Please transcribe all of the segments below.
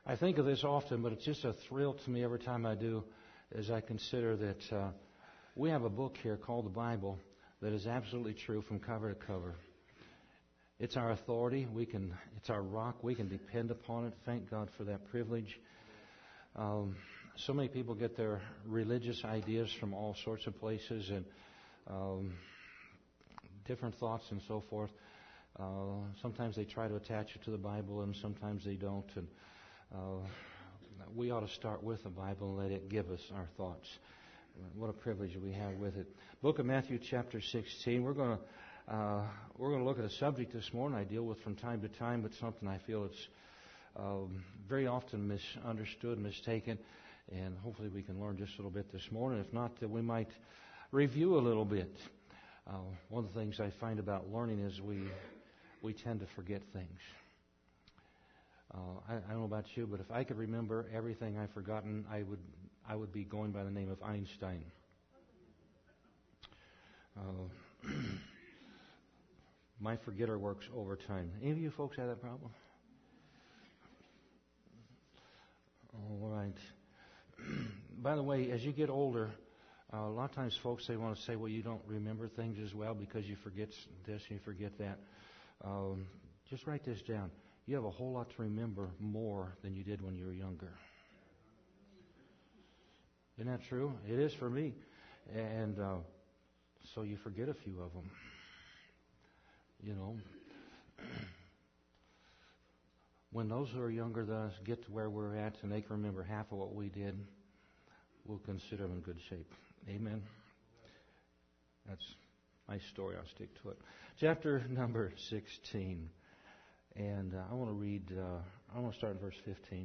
I think of this often, but it's just a thrill to me every time I do, as I consider that we have a book here called the Bible that is absolutely true from cover to cover. It's our authority. It's our rock. We can depend upon it. Thank God for that privilege. So many people get their religious ideas from all sorts of places and different thoughts and so forth. Sometimes they try to attach it to the Bible, and sometimes they don't. And we ought to start with the Bible and let it give us our thoughts. What a privilege we have with it. Book of Matthew, chapter 16. We're going to look at a subject this morning I deal with from time to time, but something I feel it's very often misunderstood, mistaken, and hopefully we can learn just a little bit this morning. If not, we might review a little bit. One of the things I find about learning is we tend to forget things. I don't know about you, but if I could remember everything I've forgotten, I would be going by the name of Einstein. My forgetter works overtime. Any of you folks have that problem? All right. By the way, as you get older, a lot of times folks, they want to say, well, you don't remember things as well because you forget this and you forget that. Just write this down. You have a whole lot to remember more than you did when you were younger. Isn't that true? It is for me. And so you forget a few of them. You know, when those who are younger than us get to where we're at and they can remember half of what we did, we'll consider them in good shape. Amen. That's my story. I'll stick to it. Chapter number 16. And I want to read, I want to start in verse 15.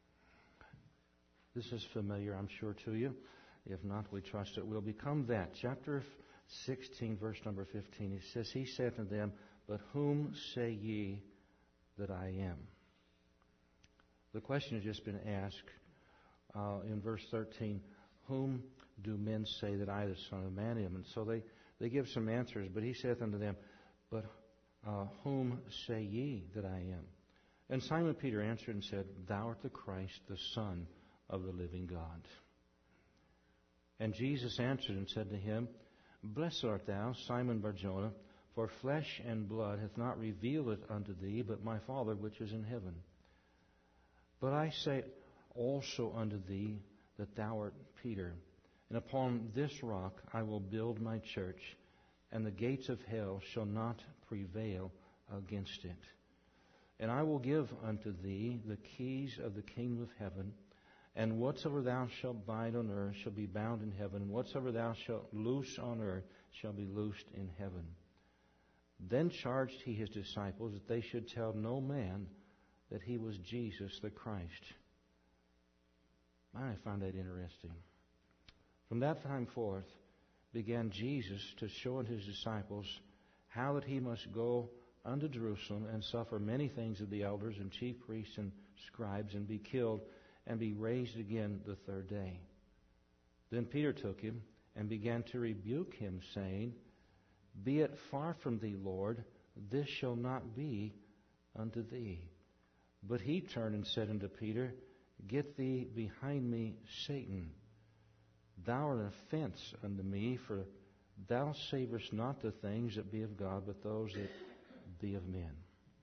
This is familiar, I'm sure, to you. If not, we trust it will become that. Chapter 16, verse number 15. It says, He said to them, But whom say ye that I am? The question has just been asked in verse 13. Whom do men say that I, the Son of Man, am? And so they give some answers. But He saith unto them, But whom say ye that I am? And Simon Peter answered and said, Thou art the Christ, the Son of the living God. And Jesus answered and said to him, Blessed art thou, Simon Bar-Jonah, for flesh and blood hath not revealed it unto thee, but my Father which is in heaven. But I say also unto thee that thou art Peter, and upon this rock I will build my church, and the gates of hell shall not prevail against it. And I will give unto thee the keys of the kingdom of heaven, and whatsoever thou shalt bind on earth shall be bound in heaven, and whatsoever thou shalt loose on earth shall be loosed in heaven. Then charged he his disciples that they should tell no man that he was Jesus the Christ. I find that interesting. From that time forth began Jesus to show unto his disciples how that he must go unto Jerusalem and suffer many things of the elders and chief priests and scribes, and be killed, and be raised again the third day. Then Peter took him and began to rebuke him, saying, Be it far from thee, Lord, this shall not be unto thee. But he turned and said unto Peter, Get thee behind me, Satan. Thou art an offense unto me, for thou savourest not the things that be of God, but those that be of men.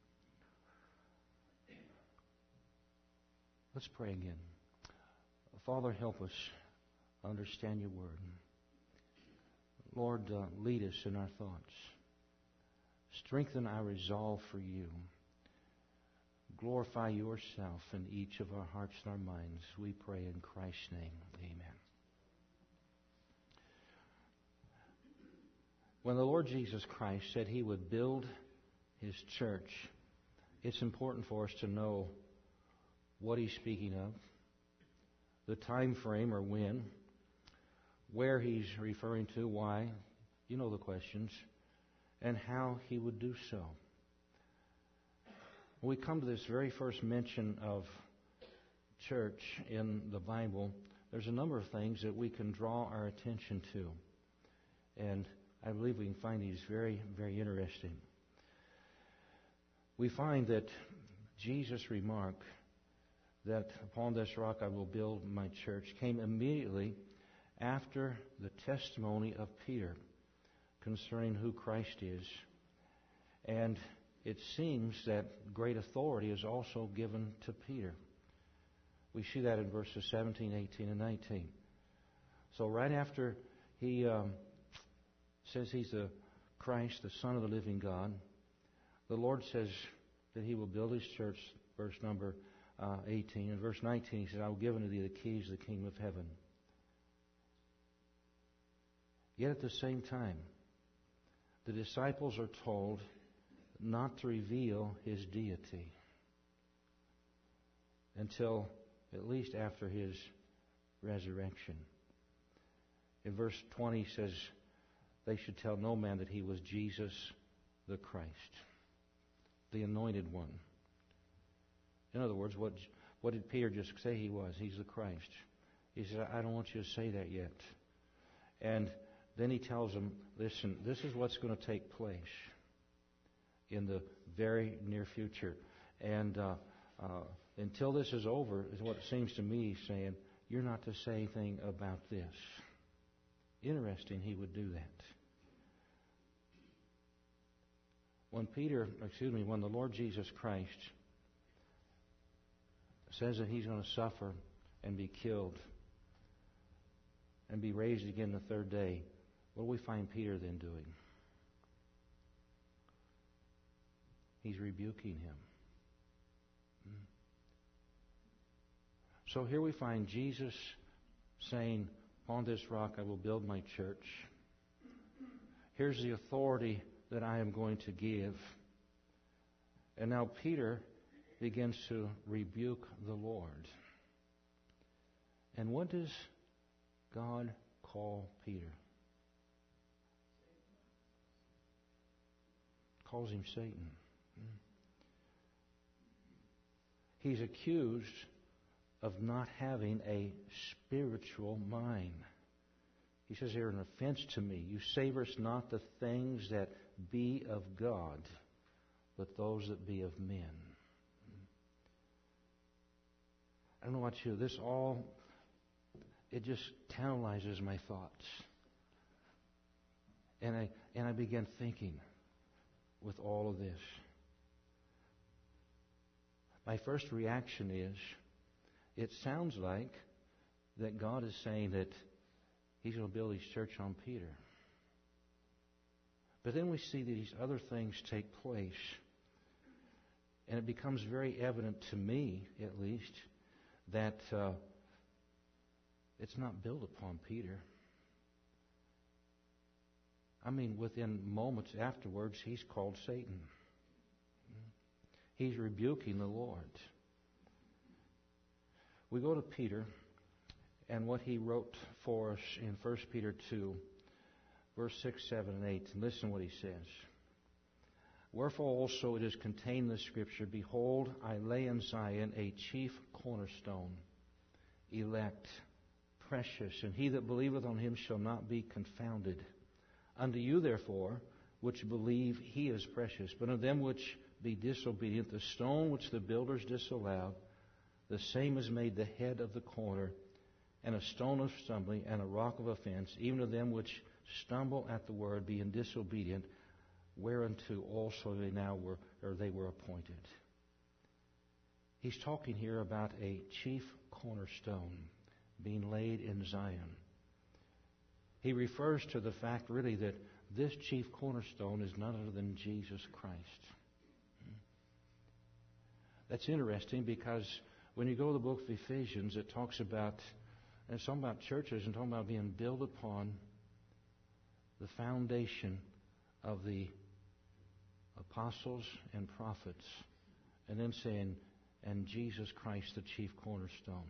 Let's pray again. Father, help us understand your word. Lord, lead us in our thoughts. Strengthen our resolve for you. Glorify yourself in each of our hearts and our minds. We pray in Christ's name. Amen. When the Lord Jesus Christ said He would build His church, it's important for us to know what He's speaking of, the time frame or when, where He's referring to, why, you know the questions, and how He would do so. When we come to this very first mention of church in the Bible, there's a number of things that we can draw our attention to. And I believe we can find these very, very interesting. We find that Jesus' remark that upon this rock I will build my church, came immediately after the testimony of Peter concerning who Christ is. And it seems that great authority is also given to Peter. We see that in verses 17, 18, and 19. So right after he says he's the Christ, the Son of the living God, the Lord says that he will build his church, verse number 18. In verse 19 he says, I will give unto thee the keys of the kingdom of heaven. Yet at the same time, the disciples are told not to reveal his deity until at least after his resurrection. In verse 20 he says, they should tell no man that he was Jesus the Christ, the anointed one. In other words, what did Peter just say he was? He's the Christ. He said, I don't want you to say that yet. And then he tells them, listen, this is what's going to take place in the very near future. And until this is over, is what it seems to me he's saying, you're not to say anything about this. Interesting, he would do that. When the Lord Jesus Christ says that he's going to suffer and be killed and be raised again the third day, what do we find Peter then doing? He's rebuking him. So here we find Jesus saying, upon this rock I will build my church. Here's the authority that I am going to give. And now Peter begins to rebuke the Lord. And what does God call Peter? Calls him Satan. He's accused of not having a spiritual mind. He says here, an offense to me. You savorest not the things that be of God, but those that be of men. I don't know about you. It just tantalizes my thoughts. And I began thinking with all of this. My first reaction is, it sounds like that God is saying that he's going to build his church on Peter. But then we see that these other things take place. And it becomes very evident to me, at least, that it's not built upon Peter. I mean, within moments afterwards, he's called Satan. He's rebuking the Lord. We go to Peter and what he wrote for us in 1 Peter 2, verse 6, 7, and 8. And listen what he says. Wherefore also it is contained in the Scripture, Behold, I lay in Zion a chief cornerstone, elect, precious, and he that believeth on him shall not be confounded. Unto you, therefore, which believe, he is precious. But unto them which be disobedient, the stone which the builders disallowed, the same is made the head of the corner, and a stone of stumbling, and a rock of offense, even to them which stumble at the word, being disobedient, whereunto also they were appointed. He's talking here about a chief cornerstone being laid in Zion. He refers to the fact, really, that this chief cornerstone is none other than Jesus Christ. That's interesting because when you go to the book of Ephesians, it talks about, and it's talking about churches and talking about being built upon the foundation of the apostles and prophets, and then saying, and Jesus Christ, the chief cornerstone.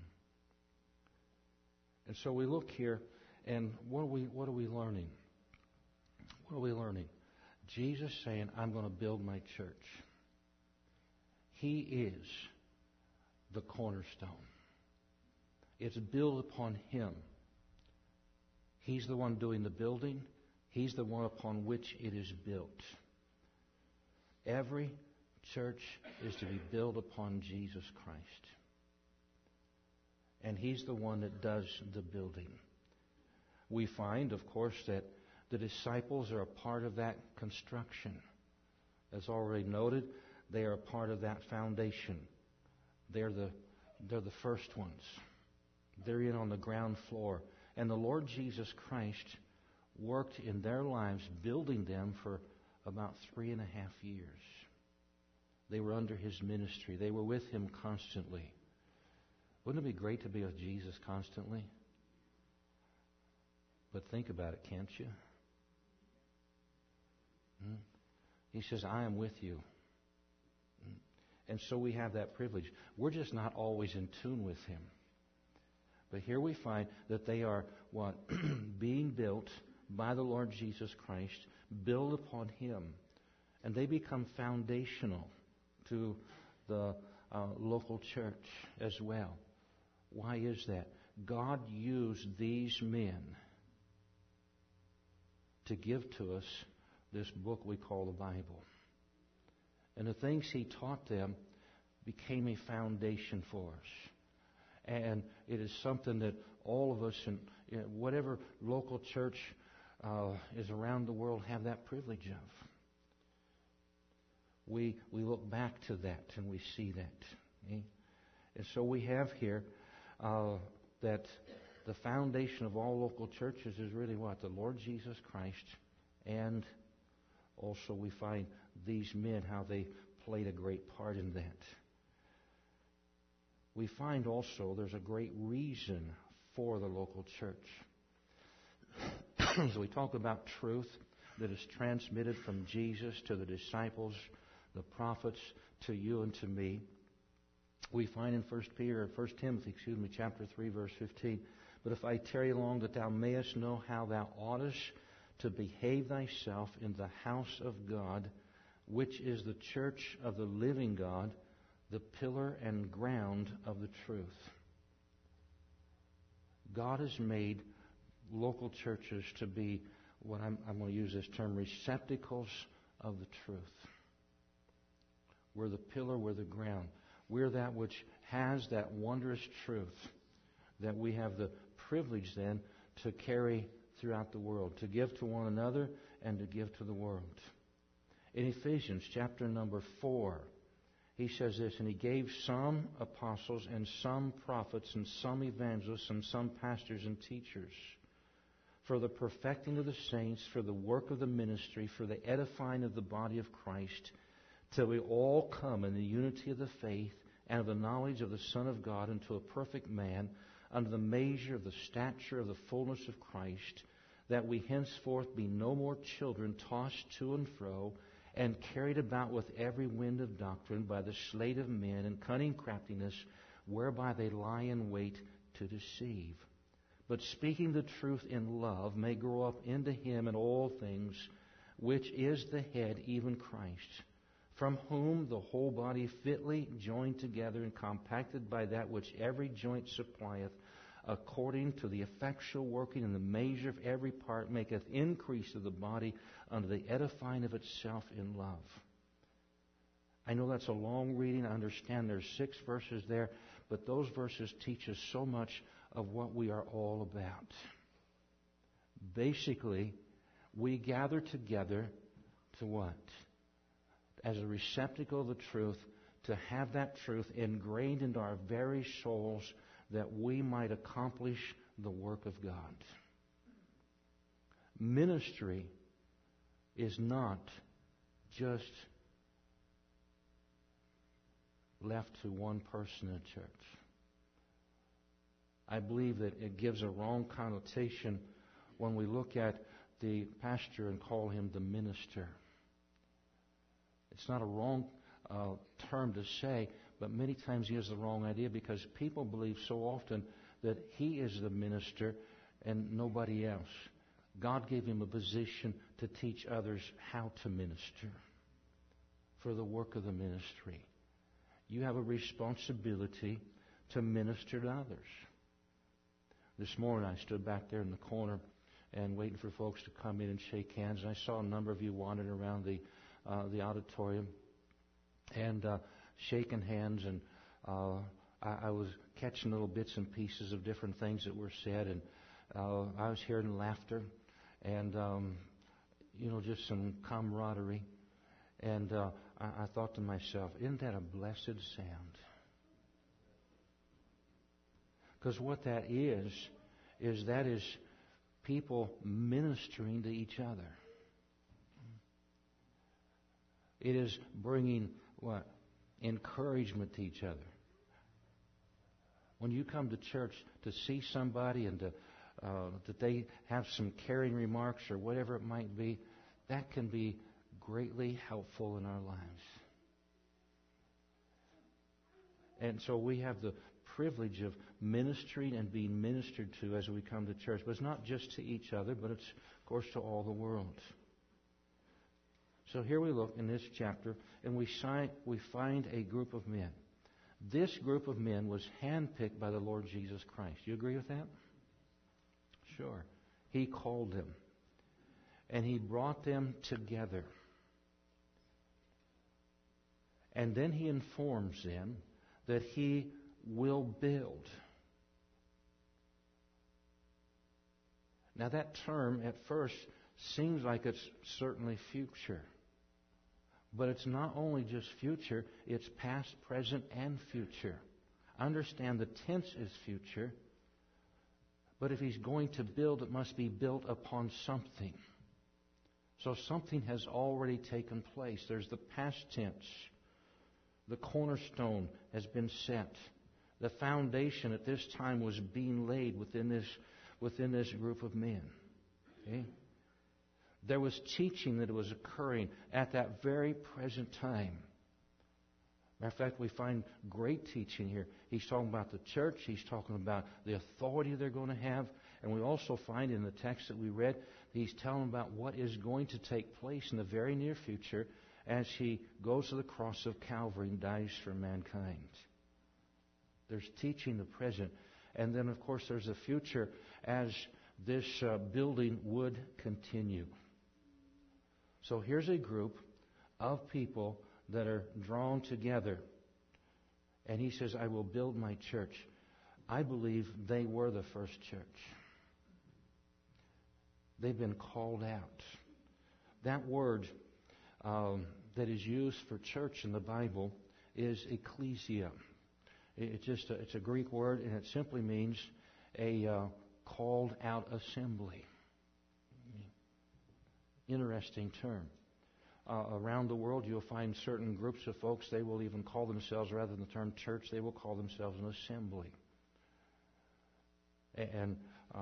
And so we look here, and what are we learning? What are we learning? Jesus saying, I'm going to build my church. He is the cornerstone. It's built upon Him. He's the one doing the building. He's the one upon which it is built. Every church is to be built upon Jesus Christ. and He's the one that does the building. We find, of course, that the disciples are a part of that construction. As already noted, they are a part of that foundation. They're the first ones. They're in on the ground floor. And the Lord Jesus Christ worked in their lives building them for about 3.5 years. They were under His ministry. They were with Him constantly. Wouldn't it be great to be with Jesus constantly? But think about it, can't you? He says, I am with you. And so we have that privilege. We're just not always in tune with Him. But here we find that they are what? Being built by the Lord Jesus Christ, build upon Him. And they become foundational to the local church as well. Why is that? God used these men to give to us this book we call the Bible. And the things He taught them became a foundation for us. And it is something that all of us in whatever local church is around the world have that privilege of. We look back to that and we see that. Okay? And so we have here that the foundation of all local churches is really what? The Lord Jesus Christ. And also we find these men, how they played a great part in that. We find also there's a great reason for the local church. So we talk about truth that is transmitted from Jesus to the disciples, the prophets, to you and to me. We find in 1 Timothy, chapter 3, verse 15, but if I tarry long, that thou mayest know how thou oughtest to behave thyself in the house of God, which is the church of the living God, the pillar and ground of the truth. God has made local churches to be what I'm going to use this term, receptacles of the truth. We're the pillar, we're the ground. We're that which has that wondrous truth that we have the privilege then to carry throughout the world, to give to one another and to give to the world. In Ephesians chapter number 4, he says this, and He gave some apostles and some prophets and some evangelists and some pastors and teachers for the perfecting of the saints, for the work of the ministry, for the edifying of the body of Christ, till we all come in the unity of the faith and of the knowledge of the Son of God unto a perfect man, under the measure of the stature of the fullness of Christ, that we henceforth be no more children tossed to and fro, and carried about with every wind of doctrine by the sleight of men and cunning craftiness, whereby they lie in wait to deceive. But speaking the truth in love may grow up into Him in all things, which is the head, even Christ, from whom the whole body fitly joined together and compacted by that which every joint supplieth, according to the effectual working in the measure of every part, maketh increase of the body unto the edifying of itself in love. I know that's a long reading. I understand there's 6 verses there, but those verses teach us so much of what we are all about. Basically, we gather together to what? As a receptacle of the truth, to have that truth ingrained into our very souls, that we might accomplish the work of God. Ministry is not just left to one person in a church. I believe that it gives a wrong connotation when we look at the pastor and call him the minister. It's not a wrong term to say, but many times he has the wrong idea, because people believe so often that he is the minister and nobody else. God gave him a position to teach others how to minister for the work of the ministry. You have a responsibility to minister to others. This morning I stood back there in the corner and waiting for folks to come in and shake hands, and I saw a number of you wandering around the auditorium and shaking hands, and I was catching little bits and pieces of different things that were said, and I was hearing laughter and, just some camaraderie. And I thought to myself, isn't that a blessed sound? Because what that is that is people ministering to each other. It is bringing what? Encouragement to each other. When you come to church to see somebody and that they have some caring remarks or whatever it might be, that can be greatly helpful in our lives. And so we have the privilege of ministering and being ministered to as we come to church. But it's not just to each other, but it's, of course, to all the world. So here we look in this chapter, and we find a group of men. This group of men was handpicked by the Lord Jesus Christ. You agree with that? Sure. He called them. And He brought them together. And then He informs them that He will build. Now that term at first seems like it's certainly future. But it's not only just future, it's past, present, and future. Understand the tense is future, but if He's going to build, it must be built upon something. So something has already taken place. There's the past tense. The cornerstone has been set. The foundation at this time was being laid within this group of men. Okay? There was teaching that was occurring at that very present time. Matter of fact, we find great teaching here. He's talking about the church. He's talking about the authority they're going to have. And we also find in the text that we read, he's telling about what is going to take place in the very near future as He goes to the cross of Calvary and dies for mankind. There's teaching the present. And then, of course, there's the future as this building would continue. So here's a group of people that are drawn together. And He says, I will build my church. I believe they were the first church. They've been called out. That word that is used for church in the Bible is ecclesia. It's a Greek word, and it simply means a called out assembly. Interesting term. Around the world, you'll find certain groups of folks, they will even call themselves, rather than the term church, they will call themselves an assembly. And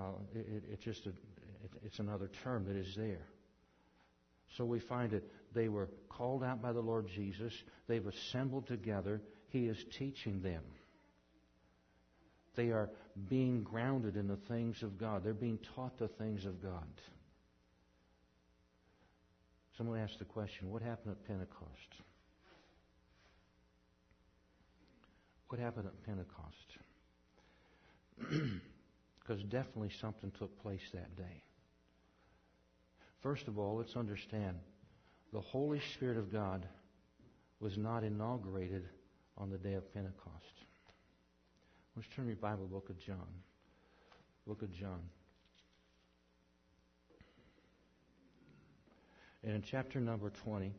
it's another term that is there. So we find that they were called out by the Lord Jesus. They've assembled together. He is teaching them. They are being grounded in the things of God. They're being taught the things of God. Someone asked the question, what happened at Pentecost? What happened at Pentecost? Because definitely something took place that day. First of all, let's understand, the Holy Spirit of God was not inaugurated on the day of Pentecost. Let's turn your Bible, book of John. Book of John. And in chapter number 20,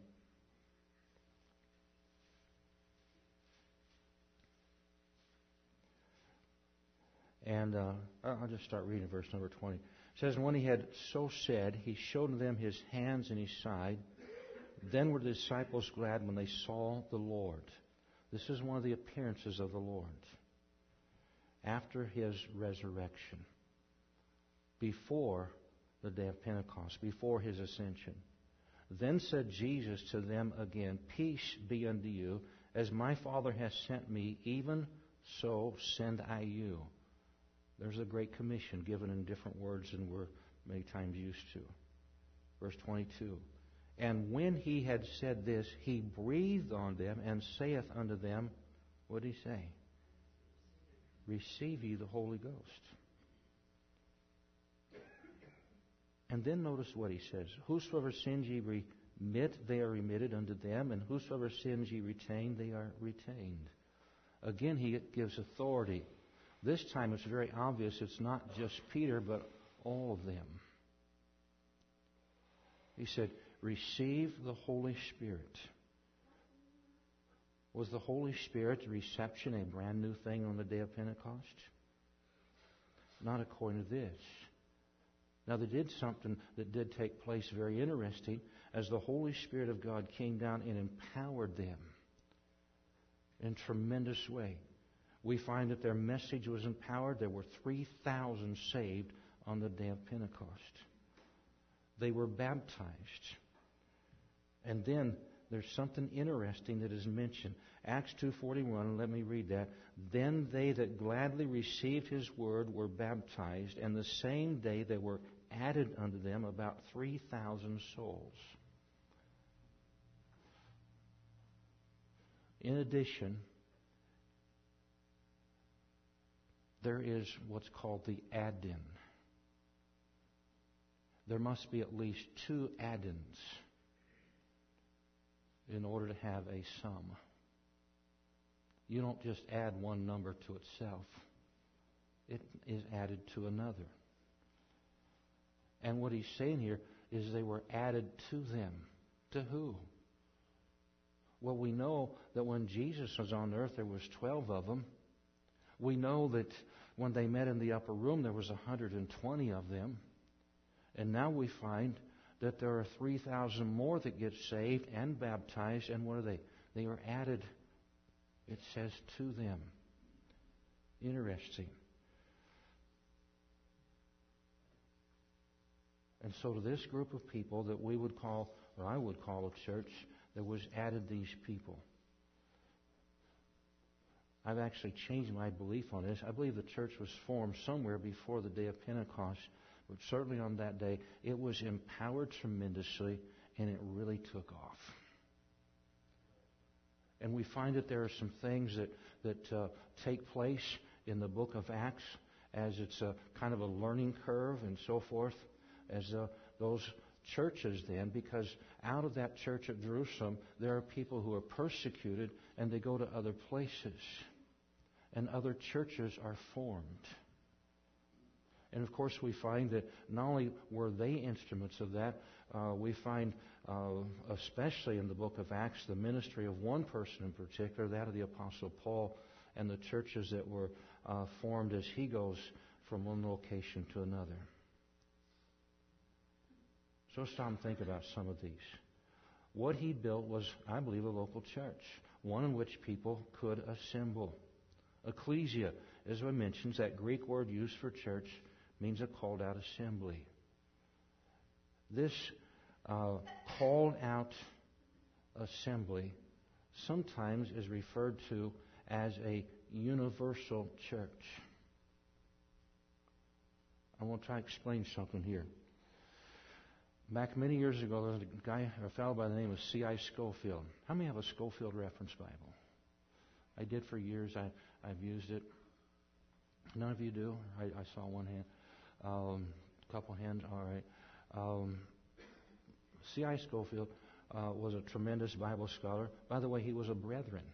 and I'll just start reading verse number 20. It says, and when He had so said, He showed them His hands and His side. Then were the disciples glad when they saw the Lord. This is one of the appearances of the Lord after His resurrection, before the day of Pentecost, before His ascension. Then said Jesus to them again, peace be unto you. As my Father has sent me, even so send I you. There's a great commission given in different words than we're many times used to. Verse 22. And when He had said this, He breathed on them and saith unto them, what did He say? Receive ye the Holy Ghost. And then notice what He says. Whosoever sins ye remit, they are remitted unto them. And whosoever sins ye retain, they are retained. Again, he gives authority. This time it's very obvious it's not just Peter, but all of them. He said, receive the Holy Spirit. Was the Holy Spirit's reception a brand new thing on the day of Pentecost? Not according to this. Now, they did something that did take place very interesting as the Holy Spirit of God came down and empowered them in a tremendous way. We find that their message was empowered. There were 3,000 saved on the day of Pentecost. They were baptized. And then there's something interesting that is mentioned. Acts 2:41, let me read that. Then they that gladly received his word were baptized, and the same day there were added unto them about 3,000 souls. In addition, there is what's called the add-in. There must be at least 2 add-ins in order to have a sum. You don't just add one number to itself. It is added to another. And what he's saying here is they were added to them. To who? Well, we know that when Jesus was on earth, there was 12 of them. We know that when they met in the upper room, there was 120 of them. And now we find that there are 3,000 more that get saved and baptized. And what are they? They are added, it says, to them. Interesting. And so to this group of people that we would call, or I would call a church, there was added these people. I've actually changed my belief on this. I believe the church was formed somewhere before the day of Pentecost. But certainly on that day, it was empowered tremendously, and it really took off. And we find that there are some things that take place in the book of Acts as it's a kind of a learning curve and so forth, as those churches then, because out of that church at Jerusalem, there are people who are persecuted, and they go to other places. And other churches are formed. And of course, we find that not only were they instruments of that, we find, especially in the book of Acts, the ministry of one person in particular, that of the Apostle Paul, and the churches that were formed as he goes from one location to another. So stop and think about some of these. What he built was, I believe, a local church, one in which people could assemble. Ecclesia, as I mentioned, that Greek word used for church, means a called out assembly. This called out assembly sometimes is referred to as a universal church. I want to try to explain something here. Back many years ago, there was a fellow by the name of C.I. Scofield. How many have a Scofield Reference Bible? I did for years. I've used it. None of you do? I saw one hand. A couple hands. All right. C.I. Scofield was a tremendous Bible scholar. By the way, he was a Brethren.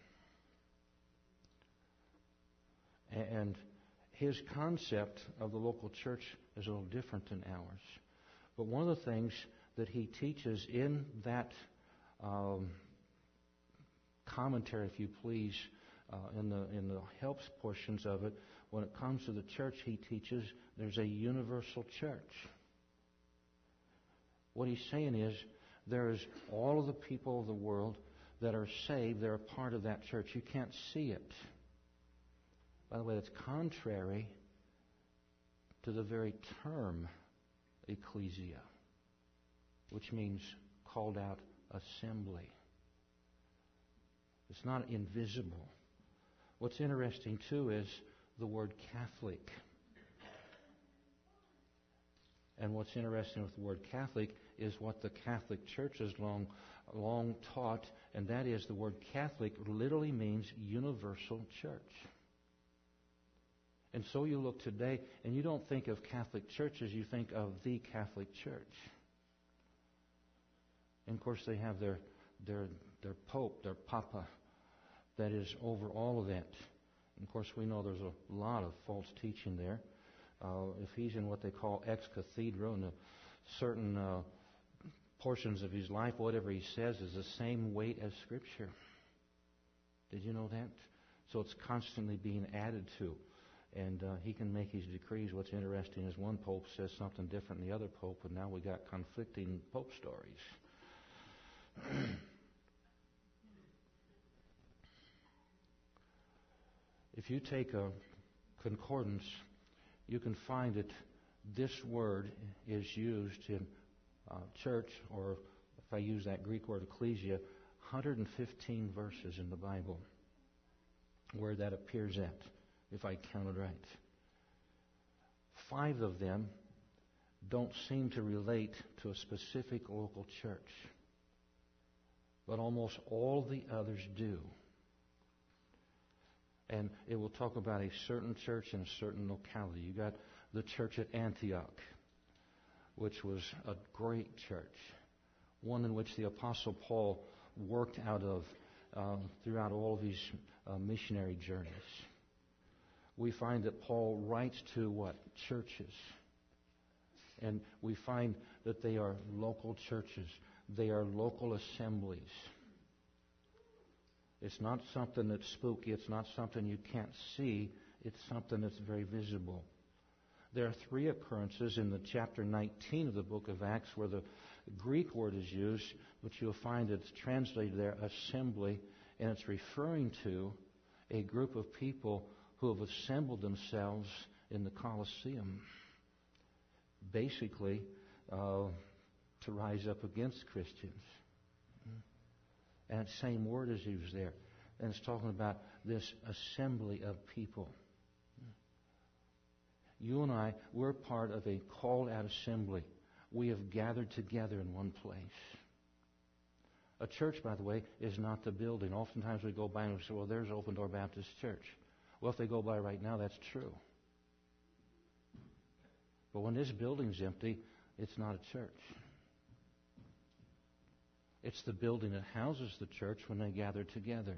And his concept of the local church is a little different than ours. But one of the things that he teaches in that commentary, if you please, in the helps portions of it, when it comes to the church, he teaches there's a universal church. What he's saying is there is all of the people of the world that are saved. They're a part of that church. You can't see it. By the way, that's contrary to the very term ecclesia, which means called out assembly. It's not invisible. What's interesting, too, is the word Catholic. And what's interesting with the word Catholic is what the Catholic Church has long taught, and that is the word Catholic literally means universal church. And so you look today, and you don't think of Catholic churches, you think of the Catholic Church. And of course they have their Pope, their Papa, that is over all of that. Of course, we know there's a lot of false teaching there. If he's in what they call ex cathedra, and certain portions of his life, whatever he says is the same weight as Scripture. Did you know that? So it's constantly being added to. And he can make his decrees. What's interesting is one pope says something different than the other pope, and now we got conflicting pope stories. If you take a concordance, you can find that this word is used in church, or if I use that Greek word ecclesia, 115 verses in the Bible where that appears at, if I counted right. 5 of them don't seem to relate to a specific local church, but almost all the others do. And it will talk about a certain church in a certain locality. You got the church at Antioch, which was a great church, one in which the Apostle Paul worked out of throughout all of his missionary journeys. We find that Paul writes to what? Churches. And we find that they are local churches. They are local assemblies. It's not something that's spooky. It's not something you can't see. It's something that's very visible. There are 3 occurrences in the chapter 19 of the book of Acts where the Greek word is used, which you'll find it's translated there, assembly, and it's referring to a group of people who have assembled themselves in the Colosseum, basically to rise up against Christians. And the same word is used there. And it's talking about this assembly of people. You and I, we're part of a called-out assembly. We have gathered together in one place. A church, by the way, is not the building. Oftentimes we go by and we say, well, there's Open Door Baptist Church. Well, if they go by right now, that's true. But when this building's empty, it's not a church. It's the building that houses the church when they gather together.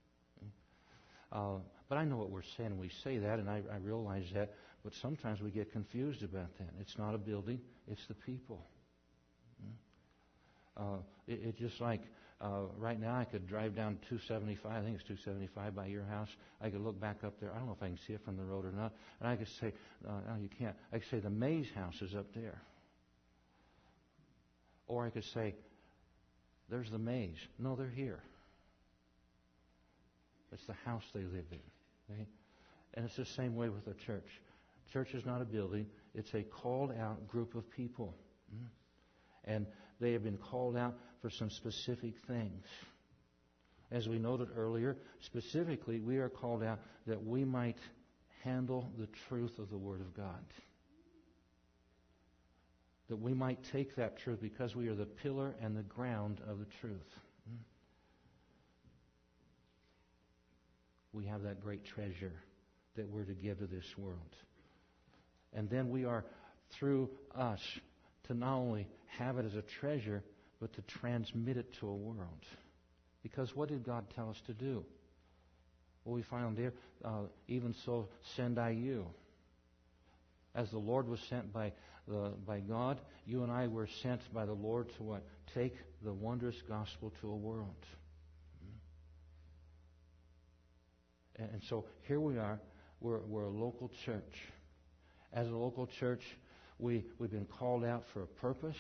But I know what we're saying. We say that, and I realize that. But sometimes we get confused about that. It's not a building. It's the people. It's just like right now I could drive down 275. I think it's 275 by your house. I could look back up there. I don't know if I can see it from the road or not. And I could say, no, you can't. I could say the Mays house is up there. Or I could say, there's the Mays. No, they're here. It's the house they live in. Okay? And it's the same way with a church. Church is not a building. It's a called out group of people. And they have been called out for some specific things. As we noted earlier, specifically, we are called out that we might handle the truth of the Word of God. That we might take that truth because we are the pillar and the ground of the truth. We have that great treasure that we're to give to this world. And then we are, through us, to not only have it as a treasure, but to transmit it to a world. Because what did God tell us to do? Well, we find there, even so send I you. As the Lord was sent by God, you and I were sent by the Lord to what? Take the wondrous gospel to a world. And so here we are. We're a local church. As a local church, we've been called out for a purpose.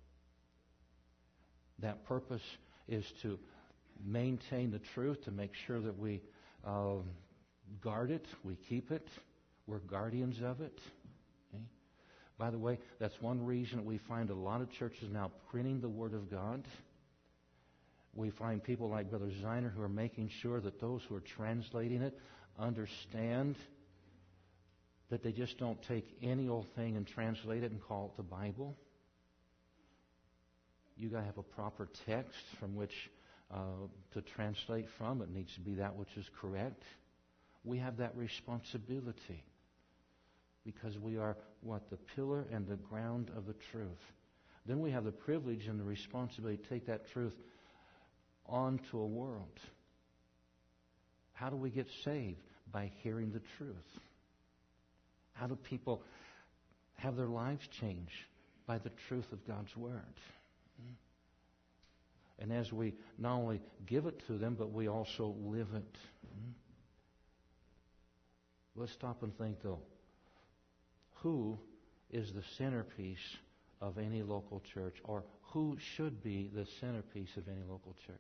That purpose is to maintain the truth, to make sure that we guard it, we keep it. We're guardians of it. Okay? By the way, that's one reason that we find a lot of churches now printing the Word of God. We find people like Brother Zeiner who are making sure that those who are translating it understand that they just don't take any old thing and translate it and call it the Bible. You got to have a proper text from which to translate from. It needs to be that which is correct. We have that responsibility because we are what? The pillar and the ground of the truth. Then we have the privilege and the responsibility to take that truth onto a world. How do we get saved? By hearing the truth. How do people have their lives changed? By the truth of God's Word. And as we not only give it to them, but we also live it. Let's stop and think, though. Who is the centerpiece of any local church? Or who should be the centerpiece of any local church?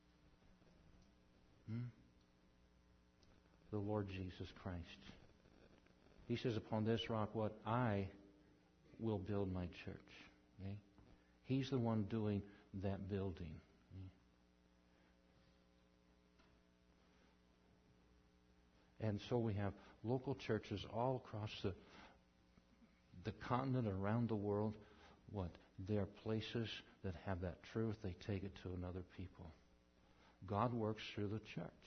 The Lord Jesus Christ. He says, upon this rock, what? I will build my church. Okay? He's the one doing that building. And so we have local churches all across the continent, around the world. What? They're places that have that truth. They take it to another people. God works through the church.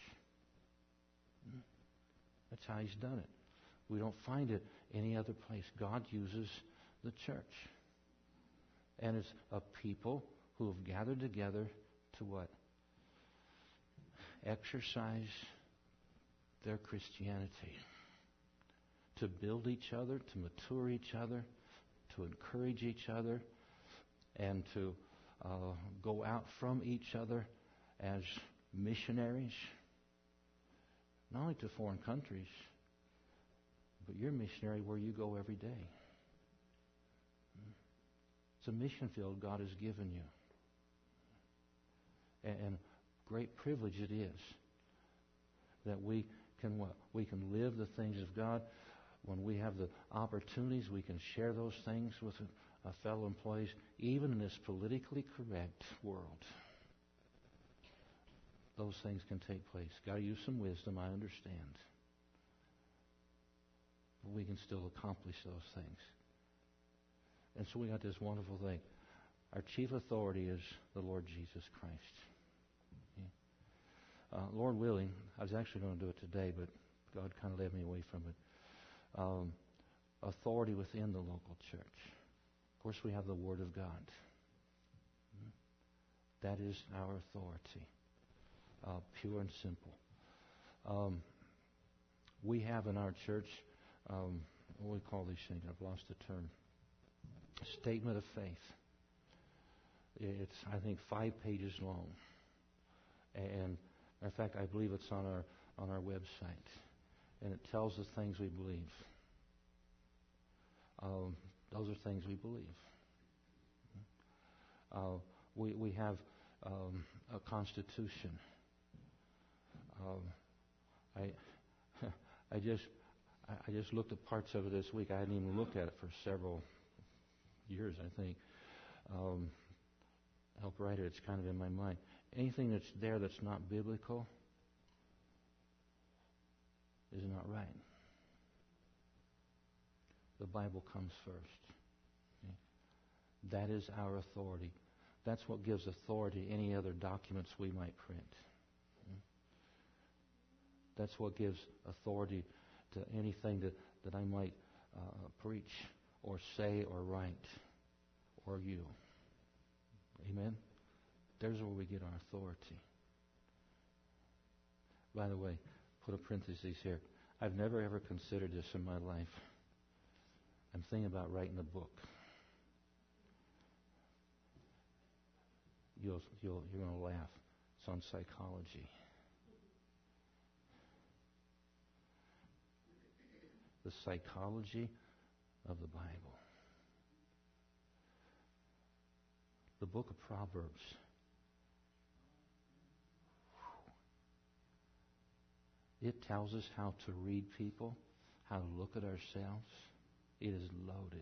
That's how He's done it. We don't find it any other place. God uses the church. And it's a people who have gathered together to what? Exercise their Christianity. To build each other, to mature each other, to encourage each other, and to go out from each other as missionaries, not only to foreign countries, but you're a missionary where you go every day. It's a mission field God has given you. And great privilege it is that we can what? We can live the things of God. When we have the opportunities, we can share those things with fellow employees, even in this politically correct world. Those things can take place. Got to use some wisdom, I understand. But we can still accomplish those things. And so we got this wonderful thing. Our chief authority is the Lord Jesus Christ. Okay? Lord willing, I was actually going to do it today, but God kind of led me away from it. Authority within the local church. Of course, we have the Word of God. That is our authority. Pure and simple. We have in our church, what do we call these things? I've lost the term. Statement of faith. It's, I think, 5 pages long. And, in fact, I believe it's on our website. And it tells us things we believe. Those are things we believe. We have a constitution. I just looked at parts of it this week. I hadn't even looked at it for several years, I think. Help write it. It's kind of in my mind. Anything that's there that's not biblical is not right. The Bible comes first. Okay? That is our authority. That's what gives authority to any other documents we might print. Okay? That's what gives authority to anything that I might preach or say or write or you. Amen? There's where we get our authority. By the way, put a parenthesis here. I've never ever considered this in my life. I'm thinking about writing a book. You're going to laugh. It's on psychology. The psychology of the Bible. The book of Proverbs. It tells us how to read people, how to look at ourselves. It is loaded.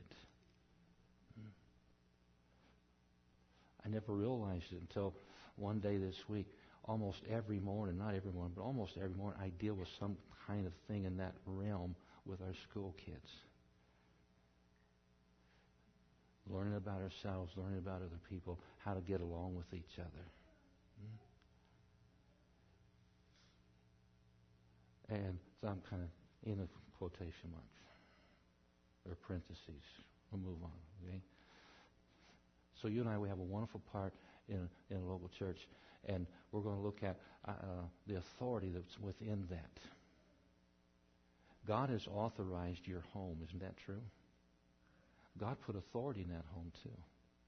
I never realized it until one day this week. Almost every morning, not every morning, but almost every morning, I deal with some kind of thing in that realm with our school kids. Learning about ourselves, learning about other people, how to get along with each other. And so I'm kind of in the quotation marks or parentheses. We'll move on. Okay? So you and I, we have a wonderful part in a local church, and we're going to look at the authority that's within that. God has authorized your home. Isn't that true? God put authority in that home too.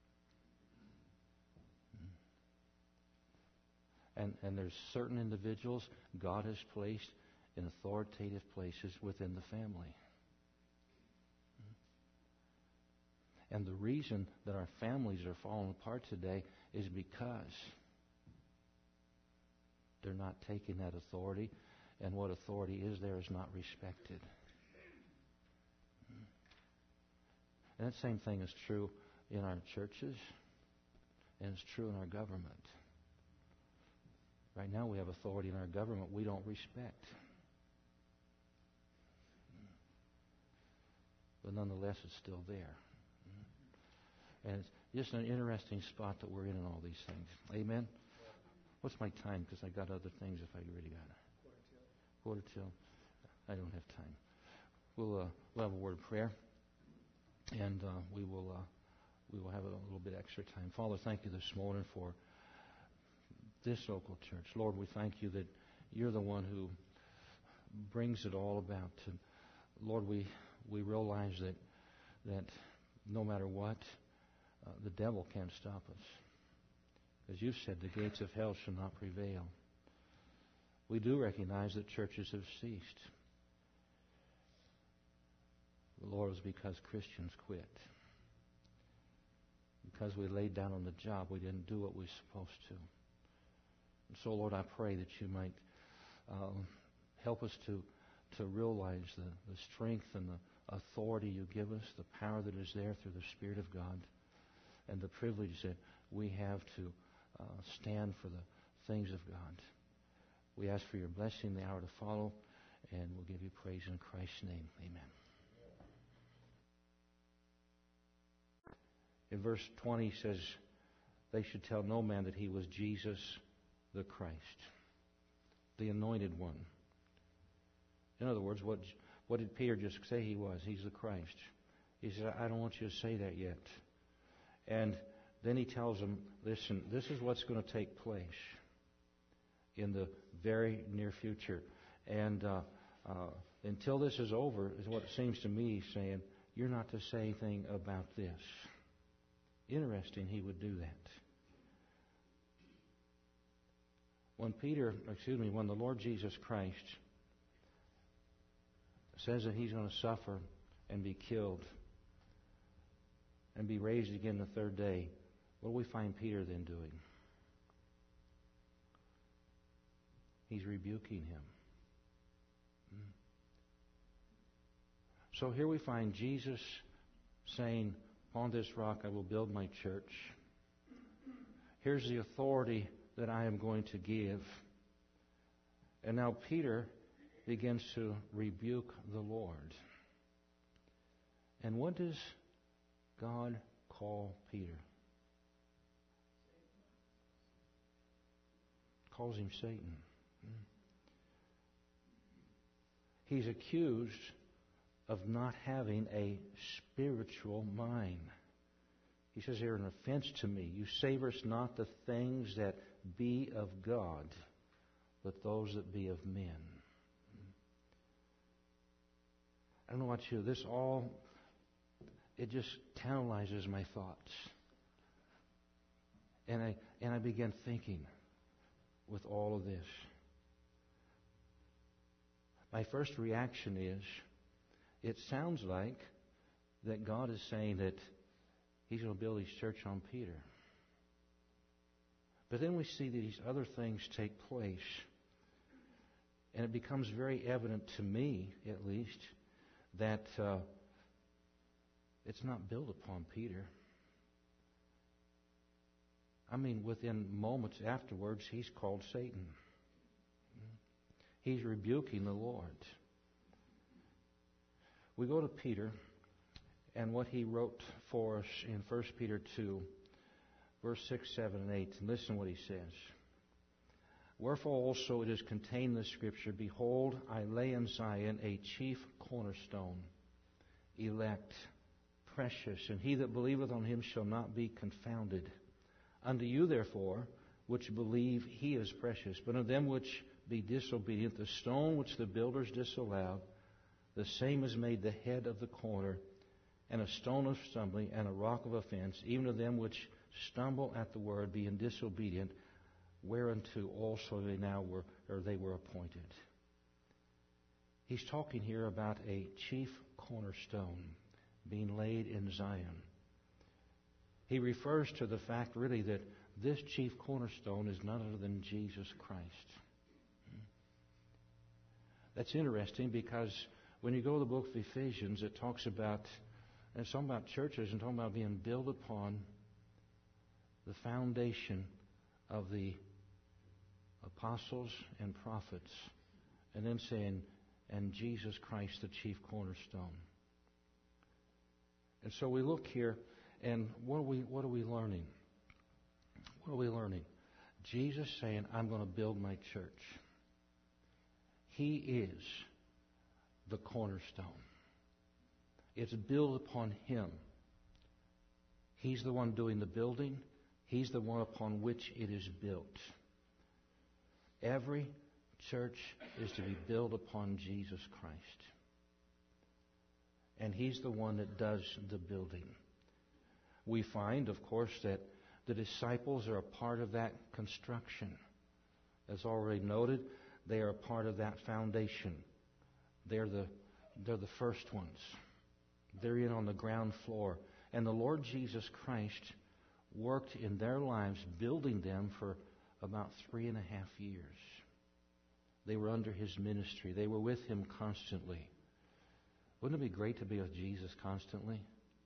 And there's certain individuals God has placed in authoritative places within the family. And the reason that our families are falling apart today is because they're not taking that authority, and what authority is there is not respected. And that same thing is true in our churches, and it's true in our government. Right now we have authority in our government we don't respect. But nonetheless, it's still there. And it's just an interesting spot that we're in all these things. Amen? What's my time? Because I got other things if I really got it. Quarter till. I don't have time. We'll have a word of prayer. And we will have a little bit extra time. Father, thank you this morning for this local church. Lord, we thank you that you're the one who brings it all about. Lord, we realize that no matter what, the devil can't stop us. As you said, the gates of hell shall not prevail. We do recognize that churches have ceased. Lord, it was because Christians quit. Because we laid down on the job, we didn't do what we were supposed to. And so, Lord, I pray that you might help us to realize the strength and the authority you give us, the power that is there through the Spirit of God, and the privilege that we have to stand for the things of God. We ask for your blessing in the hour to follow, and we'll give you praise in Christ's name. Amen. In verse 20 says, they should tell no man that he was Jesus the Christ, the anointed one. In other words, what did Peter just say he was? He's the Christ. He said, I don't want you to say that yet. And then he tells them, listen, this is what's going to take place in the very near future. And until this is over, is what it seems to me he's saying, you're not to say anything about this. Interesting he would do that. When the Lord Jesus Christ says that he's going to suffer and be killed and be raised again the third day, what do we find Peter then doing? He's rebuking him. So here we find Jesus saying, upon this rock I will build my church. Here's the authority that I am going to give. And now Peter begins to rebuke the Lord. And what does God call Peter? Calls him Satan. He's accused of not having a spiritual mind. He says here, an offense to me. You savorest not the things that be of God, but those that be of men. I don't know about you. It just tantalizes my thoughts. And I began thinking with all of this. My first reaction is, it sounds like that God is saying that He's going to build His church on Peter. But then we see that these other things take place. And it becomes very evident to me, at least, that it's not built upon Peter. I mean, within moments afterwards, he's called Satan. He's rebuking the Lord. We go to Peter and what he wrote for us in 1 Peter 2, verse 6, 7, and 8. And listen to what he says. Wherefore also it is contained in the Scripture, Behold, I lay in Zion a chief cornerstone, elect, precious, and he that believeth on him shall not be confounded. Unto you, therefore, which believe, he is precious. But unto them which be disobedient, the stone which the builders disallowed, the same is made the head of the corner, and a stone of stumbling, and a rock of offense, even to them which stumble at the word, being disobedient, whereunto also they were appointed. He's talking here about a chief cornerstone being laid in Zion. He refers to the fact, really, that this chief cornerstone is none other than Jesus Christ. That's interesting because when you go to the book of Ephesians, it talks about, and it's talking about churches and talking about being built upon the foundation of the apostles and prophets, and then saying, and Jesus Christ, the chief cornerstone. And so we look here, and what are we learning? What are we learning? Jesus saying, I'm going to build my church. He is the cornerstone. It's built upon Him. He's the one doing the building. He's the one upon which it is built. Every church is to be built upon Jesus Christ. And He's the one that does the building. We find, of course, that the disciples are a part of that construction. As already noted, they are a part of that foundation. They're the first ones. They're in on the ground floor. And the Lord Jesus Christ worked in their lives building them for about 3.5 years. They were under His ministry. They were with Him constantly. Wouldn't it be great to be with Jesus constantly?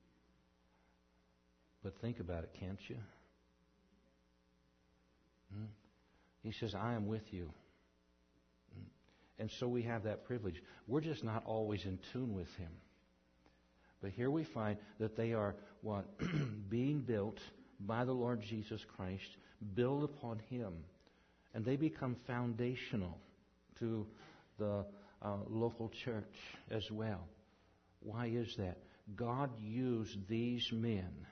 But think about it, can't you? He says, I am with you. And so we have that privilege. We're just not always in tune with Him. But here we find that they are being built by the Lord Jesus Christ, built upon Him. And they become foundational to the local church as well. Why is that? God used these men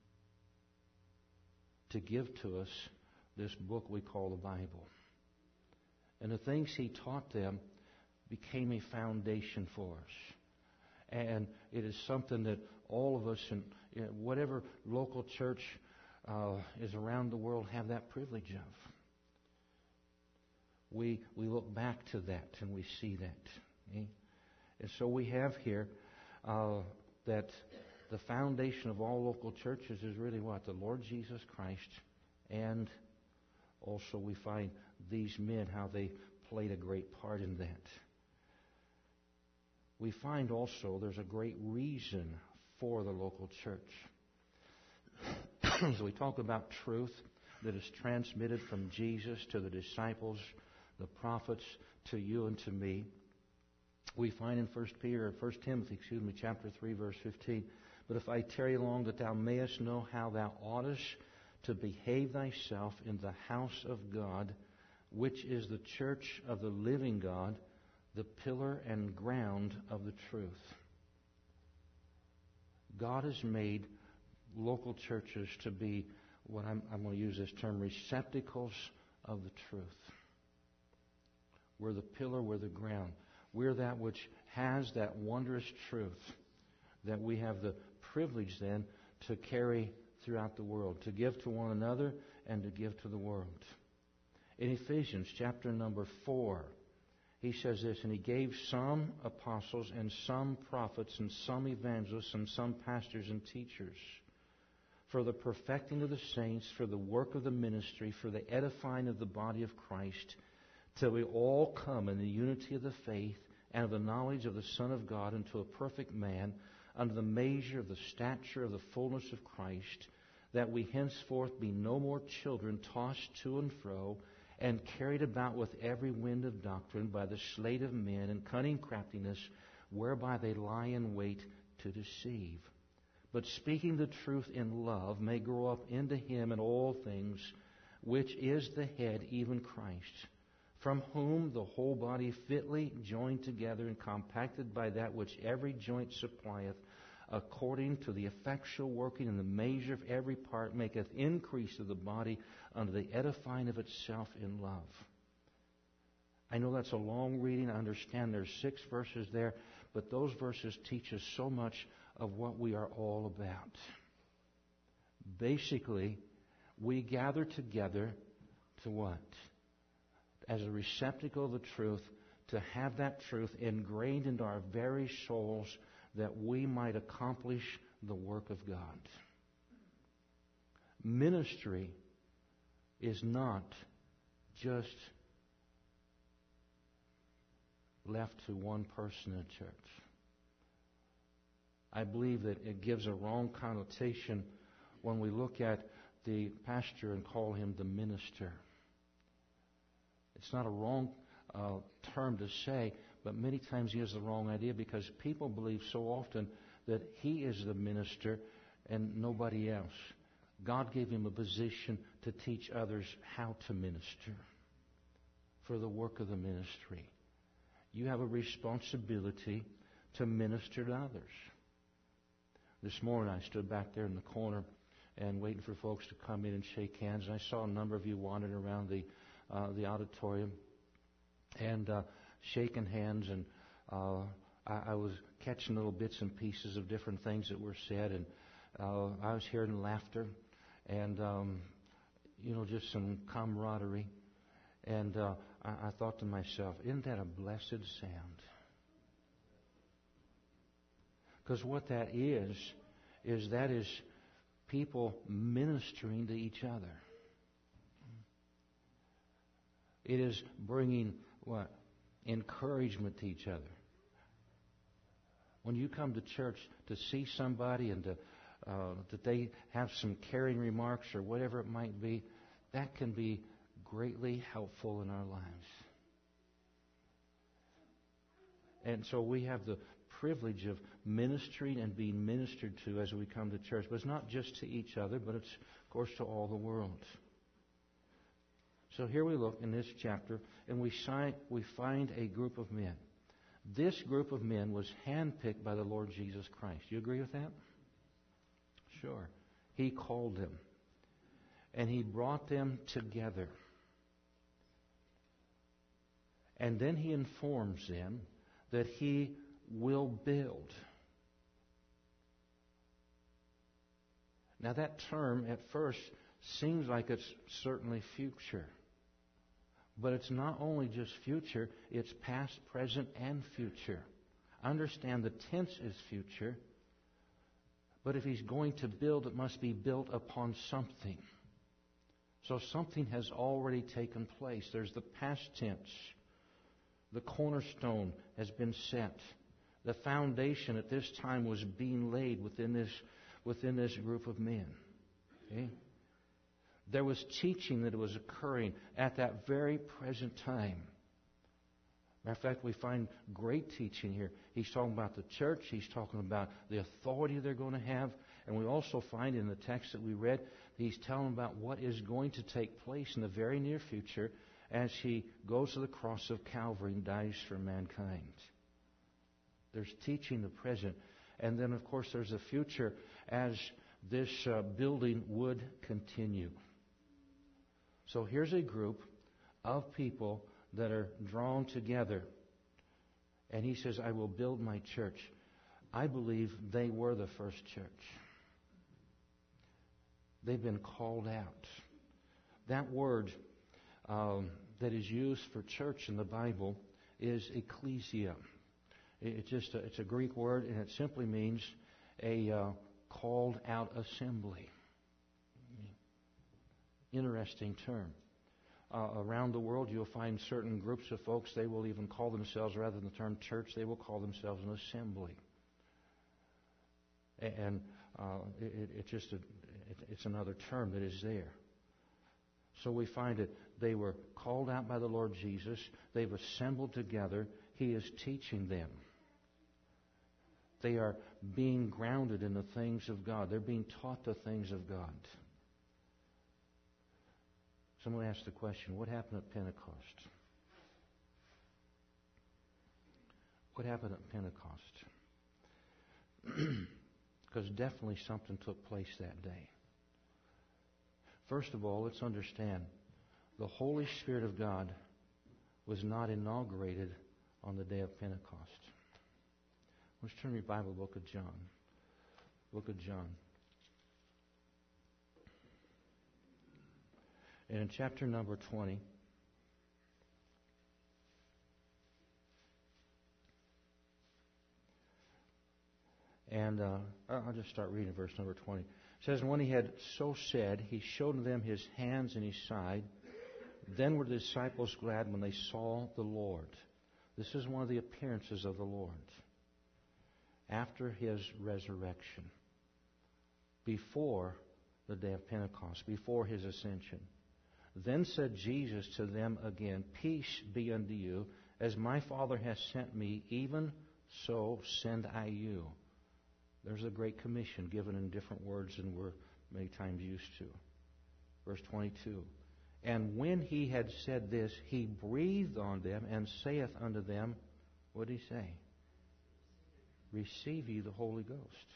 to give to us this book we call the Bible. And the things He taught them became a foundation for us. And it is something that all of us, in whatever local church is around the world, have that privilege of. We look back to that and we see that. Okay? And so we have here that the foundation of all local churches is really what? The Lord Jesus Christ. And also we find these men, how they played a great part in that. We find also there's a great reason for the local church. So we talk about truth that is transmitted from Jesus to the disciples, the prophets, to you and to me. We find in 1 Timothy, chapter 3, verse 15, but if I tarry long, that thou mayest know how thou oughtest to behave thyself in the house of God, which is the church of the living God, the pillar and ground of the truth. God has made local churches to be what I'm going to use this term, receptacles of the truth. We're the pillar, we're the ground. We're that which has that wondrous truth that we have the privilege then to carry throughout the world, to give to one another and to give to the world. In Ephesians chapter number 4, he says this, and He gave some apostles and some prophets and some evangelists and some pastors and teachers for the perfecting of the saints, for the work of the ministry, for the edifying of the body of Christ, till we all come in the unity of the faith and of the knowledge of the Son of God unto a perfect man, under the measure of the stature of the fullness of Christ, that we henceforth be no more children tossed to and fro, and carried about with every wind of doctrine by the sleight of men and cunning craftiness, whereby they lie in wait to deceive. But speaking the truth in love may grow up into Him in all things, which is the head, even Christ, from whom the whole body fitly joined together and compacted by that which every joint supplieth, according to the effectual working in the measure of every part, maketh increase of the body unto the edifying of itself in love. I know that's a long reading. I understand there's 6 verses there. but those verses teach us so much of what we are all about. Basically, we gather together to what? As a receptacle of the truth, to have that truth ingrained into our very souls that we might accomplish the work of God. Ministry is not just left to one person in church. I believe that it gives a wrong connotation when we look at the pastor and call him the minister. It's not a wrong term to say, but many times he has the wrong idea because people believe so often that he is the minister and nobody else. God gave him a position to teach others how to minister for the work of the ministry. You have a responsibility to minister to others. This morning I stood back there in the corner and waiting for folks to come in and shake hands. And I saw a number of you wandering around the auditorium and shaking hands. And I was catching little bits and pieces of different things that were said. And I was hearing laughter and, just some camaraderie. And I thought to myself, isn't that a blessed sound? Because what that is people ministering to each other. It is bringing what? Encouragement to each other. When you come to church to see somebody and that they have some caring remarks or whatever it might be, that can be greatly helpful in our lives. And so we have the privilege of ministering and being ministered to as we come to church. But it's not just to each other, but it's, of course, to all the world. So here we look in this chapter, and we find a group of men. This group of men was handpicked by the Lord Jesus Christ. Do you agree with that? Sure. He called them. And He brought them together. And then He informs them that He will build. Now that term at first seems like it's certainly future. But it's not only just future, it's past, present, and future. Understand the tense is future, but if He's going to build, it must be built upon something. So something has already taken place. There's the past tense. The cornerstone has been set. The foundation at this time was being laid within this group of men. Okay? There was teaching that was occurring at that very present time. Matter of fact, we find great teaching here. He's talking about the church. He's talking about the authority they're going to have. And we also find in the text that we read, he's telling about what is going to take place in the very near future as He goes to the cross of Calvary and dies for mankind. There's teaching the present. And then, of course, there's the future as this building would continue. So here's a group of people that are drawn together. And He says, I will build my church. I believe they were the first church. They've been called out. That word that is used for church in the Bible is ecclesia. It's a Greek word, and it simply means a called out assembly. Interesting term. Around the world, you'll find certain groups of folks, they will even call themselves, rather than the term church, they will call themselves an assembly. And it's another term that is there. So we find that they were called out by the Lord Jesus. They've assembled together. He is teaching them. They are being grounded in the things of God. They're being taught the things of God. Someone asked the question, what happened at Pentecost? What happened at Pentecost? Because definitely something took place that day. First of all, let's understand, the Holy Spirit of God was not inaugurated on the day of Pentecost. Let's turn your Bible, book of John. Book of John. And in chapter number 20, and I'll just start reading verse number 20. It says, "And when he had so said, he showed them his hands and his side. Then were the disciples glad when they saw the Lord." This is one of the appearances of the Lord after his resurrection, before the day of Pentecost, before his ascension. "Then said Jesus to them again, Peace be unto you. As my Father has sent me, even so send I you." There's a great commission given in different words than we're many times used to. Verse 22. "And when he had said this, he breathed on them and saith unto them," what did he say? "Receive ye the Holy Ghost."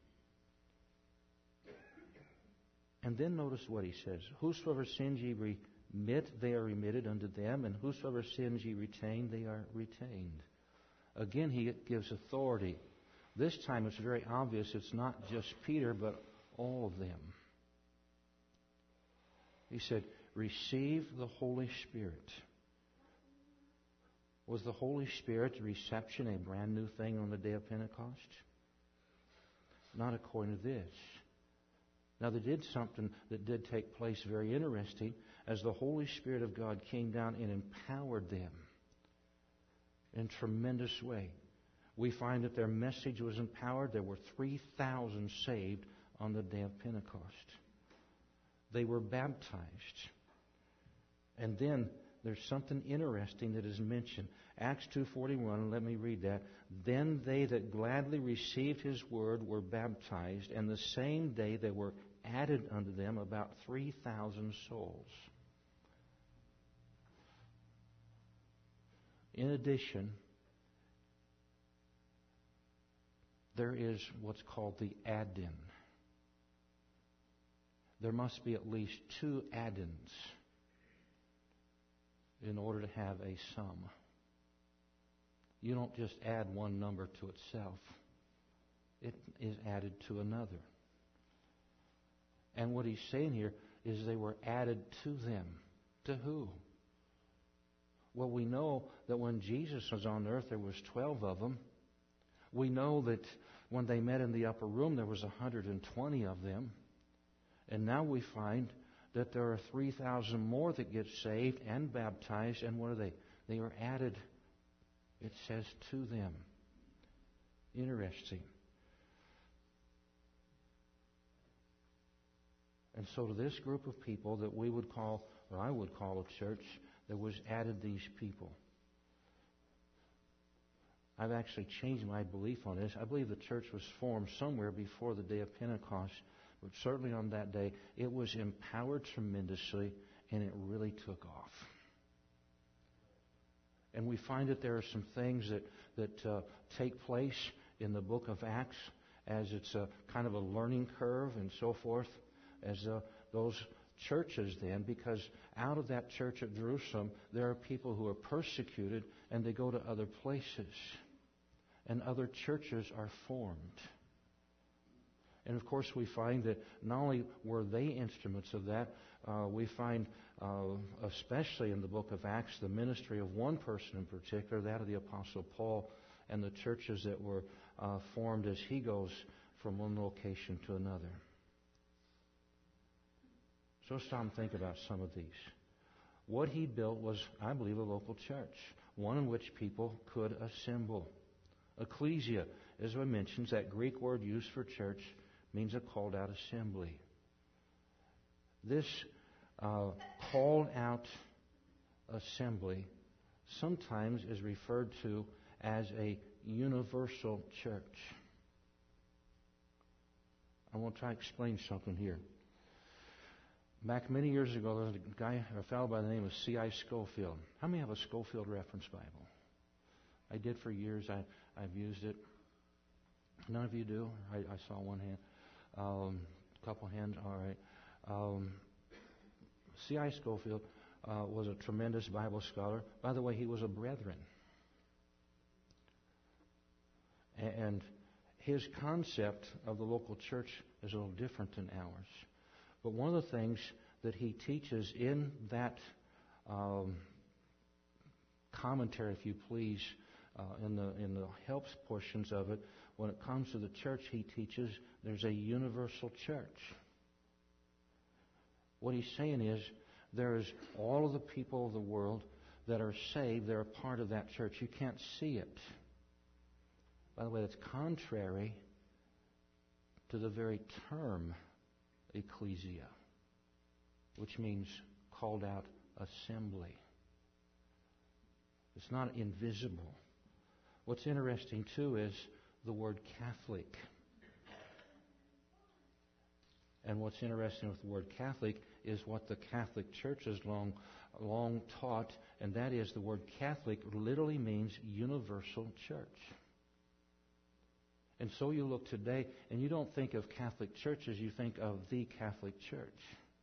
And then notice what he says. "Whosoever sins ye remit, they are remitted unto them, and whosoever sins ye retain, they are retained." Again, he gives authority. This time it's very obvious it's not just Peter, but all of them. He said, "Receive the Holy Spirit." Was the Holy Spirit reception a brand new thing on the day of Pentecost? Not according to this. Now, they did something that did take place very interesting as the Holy Spirit of God came down and empowered them in a tremendous way. We find that their message was empowered. There were 3,000 saved on the day of Pentecost. They were baptized. And then there's something interesting that is mentioned. Acts 2:41, let me read that. "Then they that gladly received his word were baptized, and the same day there were added unto them about 3,000 souls." In addition, there is what's called the add-in. There must be at least 2 add-ins in order to have a sum. You don't just add one number to itself. It is added to another. And what he's saying here is they were added to them. To who? Well, we know that when Jesus was on earth, there was 12 of them. We know that when they met in the upper room, there was 120 of them. And now we find that there are 3,000 more that get saved and baptized. And what are they? They are added, it says, to them. Interesting. And so to this group of people that we would call, or I would call a church, there was added these people. I've actually changed my belief on this. I believe the church was formed somewhere before the day of Pentecost, but certainly on that day, it was empowered tremendously, and it really took off. And we find that there are some things that take place in the book of Acts as it's a kind of a learning curve and so forth, as those churches then, because out of that church at Jerusalem, there are people who are persecuted, and they go to other places, and other churches are formed. And of course, we find that not only were they instruments of that, we find, especially in the book of Acts, the ministry of one person in particular, that of the Apostle Paul, and the churches that were formed as he goes from one location to another. So stop and think about some of these. What he built was, I believe, a local church, one in which people could assemble. Ecclesia, as I mentioned, that Greek word used for church, means a called out assembly. This called out assembly sometimes is referred to as a universal church. I want to try to explain something here. Back many years ago, there was a fellow by the name of C.I. Scofield. How many have a Scofield Reference Bible? I did for years. I've used it. None of you do? I saw one hand. A couple hands. All right. C.I. Scofield was a tremendous Bible scholar. By the way, he was a Brethren. And his concept of the local church is a little different than ours. But one of the things that he teaches in that commentary, if you please, in the helps portions of it, when it comes to the church, he teaches there's a universal church. What he's saying is there's all of the people of the world that are saved. They're a part of that church. You can't see it. By the way, that's contrary to the very term ecclesia, which means called out assembly. It's not invisible. What's interesting, too, is the word Catholic. And what's interesting with the word Catholic is what the Catholic Church has long taught, and that is the word Catholic literally means universal church. And so you look today, and you don't think of Catholic churches, you think of the Catholic Church.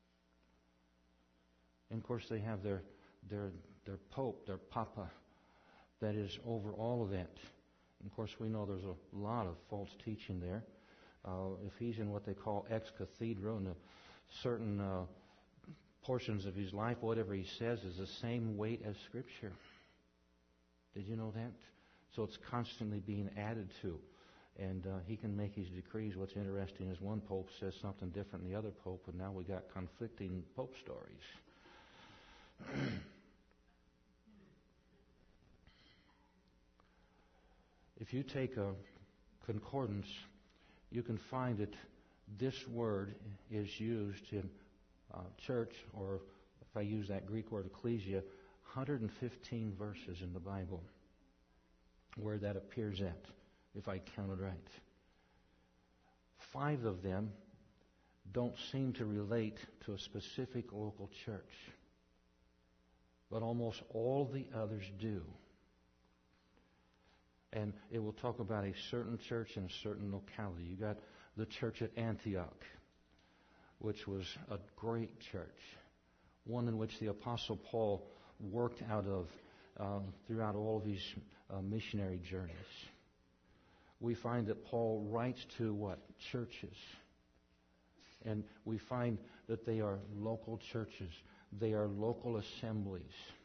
And of course, they have their Pope, their Papa, that is over all of that. And of course, we know there's a lot of false teaching there. If he's in what they call ex cathedra, and certain portions of his life, whatever he says is the same weight as Scripture. Did you know that? So it's constantly being added to. And he can make his decrees. What's interesting is one pope says something different than the other pope, and now we got conflicting pope stories. If you take a concordance, you can find that this word is used in church, or if I use that Greek word ecclesia, 115 verses in the Bible where that appears at, if I counted right. 5 of them don't seem to relate to a specific local church, but almost all the others do. And it will talk about a certain church in a certain locality. You got the church at Antioch, which was a great church, one in which the Apostle Paul worked out of throughout all of his missionary journeys. We find that Paul writes to what? Churches. And we find that they are local churches. They are local assemblies.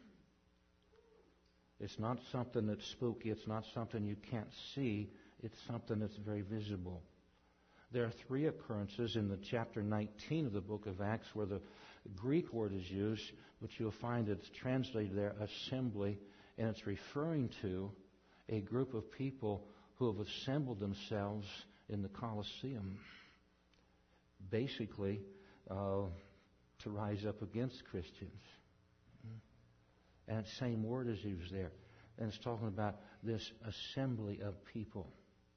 It's not something that's spooky. It's not something you can't see. It's something that's very visible. There are 3 occurrences in the chapter 19 of the book of Acts where the Greek word is used, which you'll find it's translated there, assembly, and it's referring to a group of people who have assembled themselves in the Colosseum, basically to rise up against Christians. And that same word is used there. And it's talking about this assembly of people.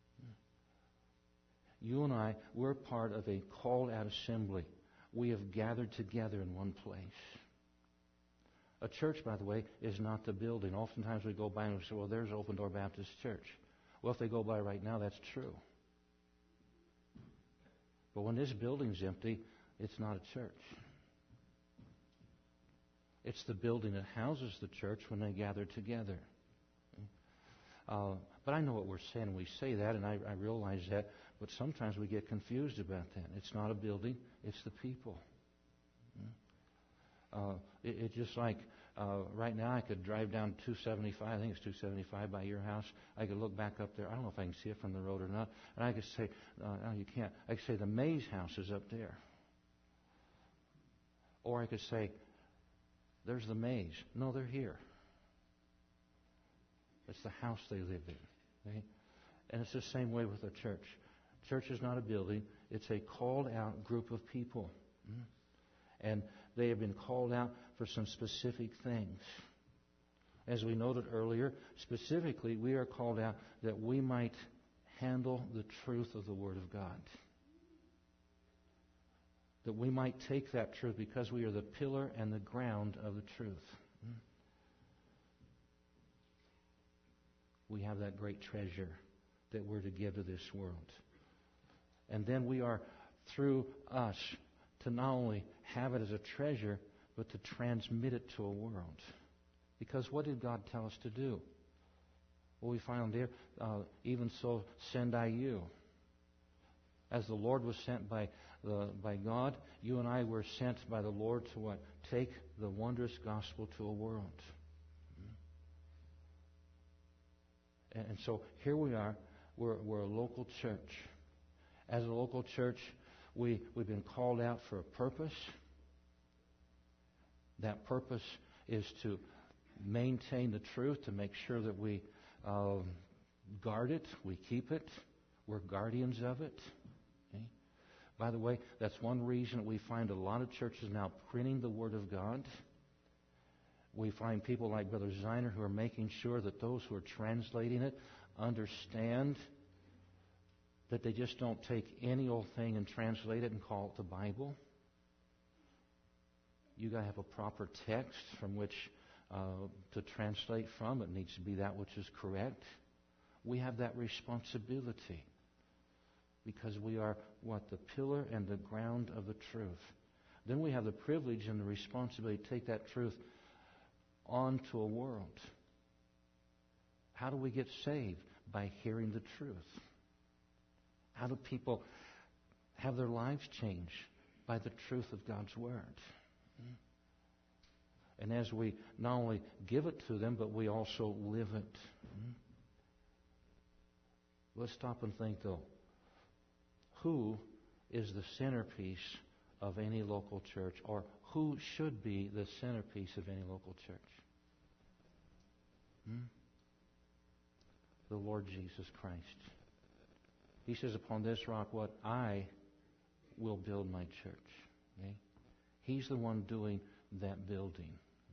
You and I, we're part of a called out assembly. We have gathered together in one place. A church, by the way, is not the building. Oftentimes we go by and we say, well, there's Open Door Baptist Church. Well, if they go by right now, that's true. But when this building's empty, it's not a church. It's the building that houses the church when they gather together. But I know what we're saying. We say that, and I realize that. But sometimes we get confused about that. It's not a building. It's the people. It's just like right now I could drive down 275. I think it's 275 by your house. I could look back up there. I don't know if I can see it from the road or not. And I could say, no, you can't. I could say the Mays house is up there. Or I could say, there's the Mays. No, they're here. It's the house they live in. Okay? And it's the same way with a church. Church is not a building. It's a called out group of people. And they have been called out for some specific things. As we noted earlier, specifically, we are called out that we might handle the truth of the Word of God. That we might take that truth because we are the pillar and the ground of the truth. We have that great treasure that we're to give to this world. And then we are, through us, to not only have it as a treasure, but to transmit it to a world. Because what did God tell us to do? Well, we find there, even so, send I you. As the Lord was sent by God, you and I were sent by the Lord to what? Take the wondrous gospel to a world. And so here we are. We're a local church. As a local church, we've been called out for a purpose. That purpose is to maintain the truth, to make sure that we guard it, we keep it. We're guardians of it. Okay? By the way, that's one reason we find a lot of churches now printing the Word of God. We find people like Brother Zeiner who are making sure that those who are translating it understand that they just don't take any old thing and translate it and call it the Bible. You got to have a proper text from which to translate from. It needs to be that which is correct. We have that responsibility because we are what? The pillar and the ground of the truth. Then we have the privilege and the responsibility to take that truth on to a world. How do we get saved? By hearing the truth. How do people have their lives changed? By the truth of God's Word. And as we not only give it to them, but we also live it. Let's stop and think, though. Who is the centerpiece of any local church? Or who should be the centerpiece of any local church? The Lord Jesus Christ. He says, upon this rock, what? I will build my church. Okay? He's the one doing that building.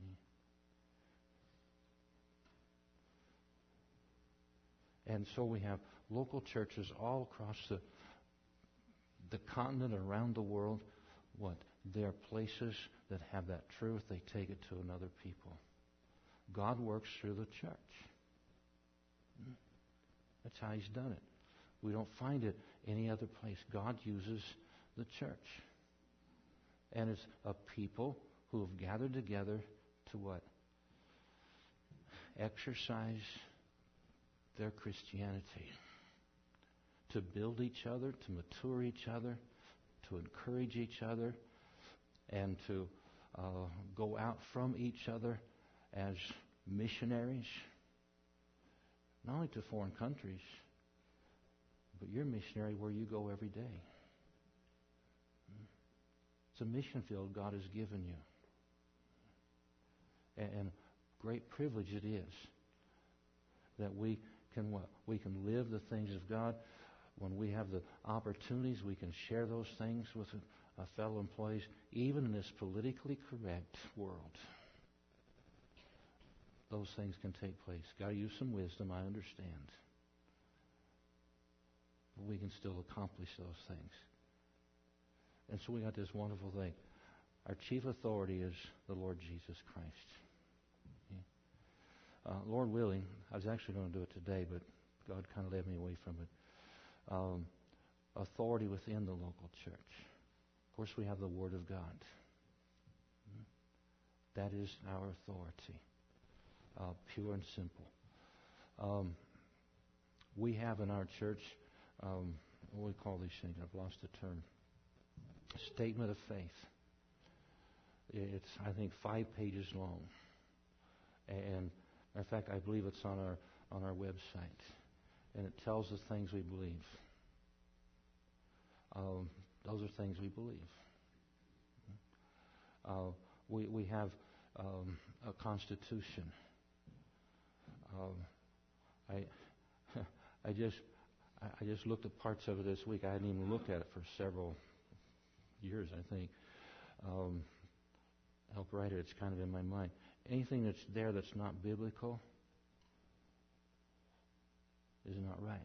And so we have local churches all across the continent, around the world. What? There are places that have that truth. They take it to another people. God works through the church. That's how He's done it. We don't find it any other place. God uses the church. And it's a people who have gathered together to what? Exercise their Christianity. To build each other, to mature each other, to encourage each other, and to go out from each other as missionaries, not only to foreign countries, but you're a missionary where you go every day. It's a mission field God has given you. And great privilege it is that we can what? We can live the things of God. When we have the opportunities, we can share those things with fellow employees, even in this politically correct world. Those things can take place. Got to use some wisdom, I understand. But we can still accomplish those things. And so we got this wonderful thing. Our chief authority is the Lord Jesus Christ. Okay? Lord willing, I was actually going to do it today, but God kind of led me away from it. Authority within the local church. Of course, we have the Word of God. That is our authority. Pure and simple. We have in our church, what do we call these things? I've lost the term. Statement of faith. It's, I think, 5 pages long. And, in fact, I believe it's on our website. And it tells us things we believe. Those are things we believe. We have a constitution. I just looked at parts of it this week. I hadn't even looked at it for several years, I think. Help write it. It's kind of in my mind. Anything that's there that's not biblical is not right.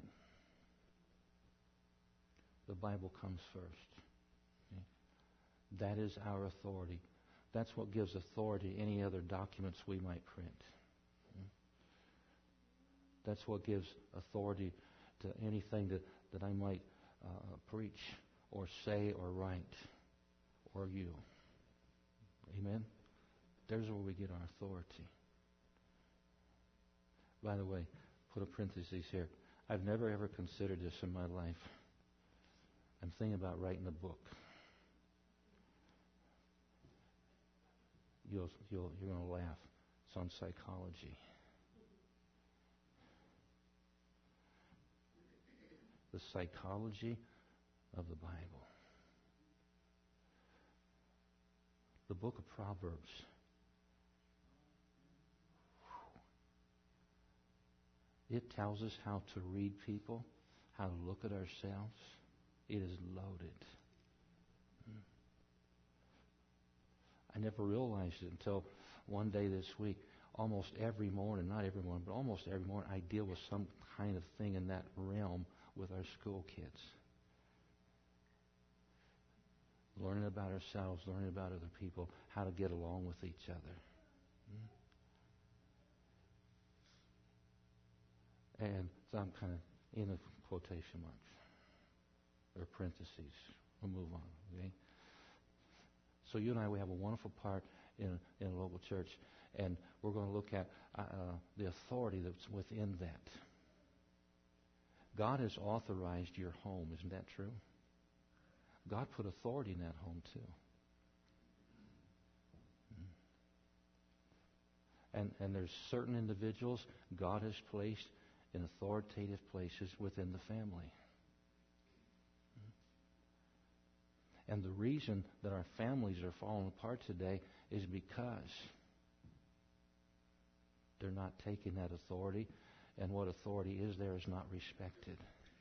The Bible comes first. Okay? That is our authority. That's what gives authority to any other documents we might print. Okay? That's what gives authority to anything that I might preach or say or write or you. Amen? There's where we get our authority. By the way, Put a parenthesis here. I've never ever considered this in my life. I'm thinking about writing a book. You're going to laugh. It's on psychology. The psychology of the Bible. The book of Proverbs. It tells us how to read people, how to look at ourselves. It is loaded. I never realized it until one day this week. Almost every morning, not every morning, but almost every morning, I deal with some kind of thing in that realm with our school kids. Learning about ourselves, learning about other people, how to get along with each other. And so I'm kind of in a quotation marks or parentheses. We'll move on, okay? So you and I, we have a wonderful part in a local church, and we're going to look at the authority that's within that. God has authorized your home. Isn't that true? God put authority in that home too. And there's certain individuals God has placed in authoritative places within the family. And the reason that our families are falling apart today is because they're not taking that authority, and what authority is there is not respected.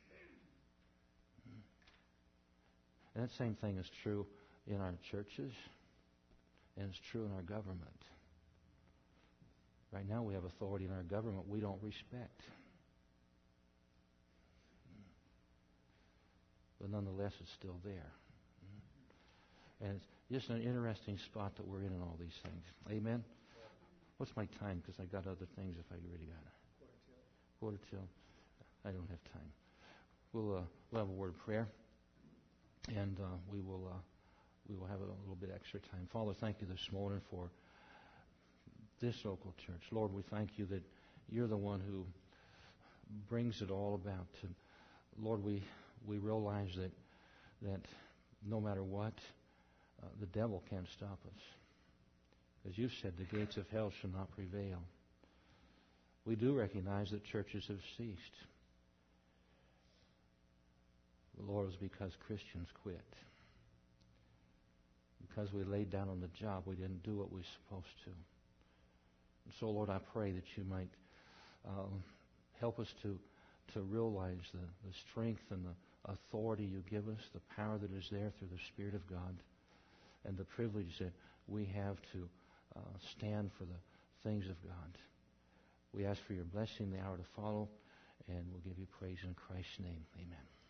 And that same thing is true in our churches, and it's true in our government. Right now we have authority in our government we don't respect. But nonetheless, it's still there. And it's just an interesting spot that we're in all these things. Amen? What's my time? Because I got other things if I really got it. Quarter till. I don't have time. We'll have a word of prayer. And we will have a little bit extra time. Father, thank you this morning for this local church. Lord, we thank you that you're the one who brings it all about. And Lord, we realize that no matter what, the devil can't stop us. As you said, the gates of hell shall not prevail. We do recognize that churches have ceased. The Lord, is because Christians quit. Because we laid down on the job, we didn't do what we were supposed to. And so, Lord, I pray that you might help us to realize the strength and the authority you give us, the power that is there through the Spirit of God, and the privilege that we have to stand for the things of God. We ask for your blessing in the hour to follow, and we'll give you praise in Christ's name. Amen.